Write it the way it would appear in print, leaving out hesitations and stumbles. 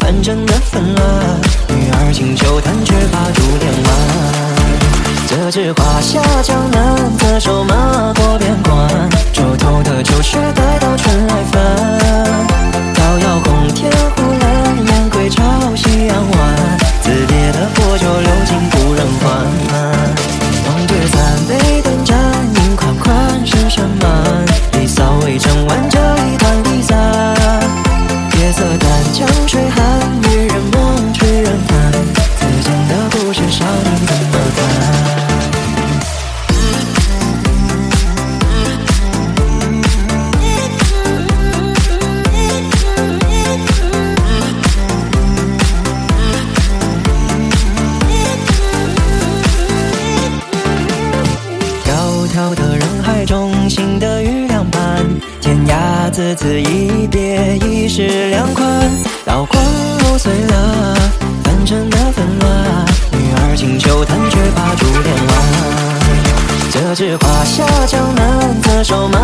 反正的纷乱，女儿情秋谈却把珠帘弯。这枝花下江南，侧手马过边关，抽头的秋雪待到春来烦。遥遥空天忽蓝，雁归潮夕阳晚，自别的薄酒流尽不忍还。望对残杯等盏，饮款款深山满，离骚未成完，这一段离散。夜色淡，江水寒，渔人梦，痴人谈，此间的故事少你怎么看？迢迢的人海中，心的雨两畔，天涯此次一别，已是两宽。刀光揉碎了凡尘的纷乱，女儿情秋谈却把珠帘弯。这枝花下江南，侧手马